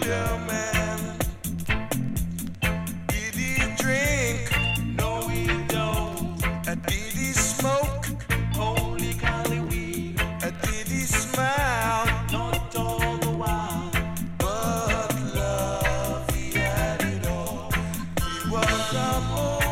Yeah, man. Did he drink? No, he don't. Did he smoke? Only Cali weed. Did he smile? Not all the while. But love, he had it all. He was a boy.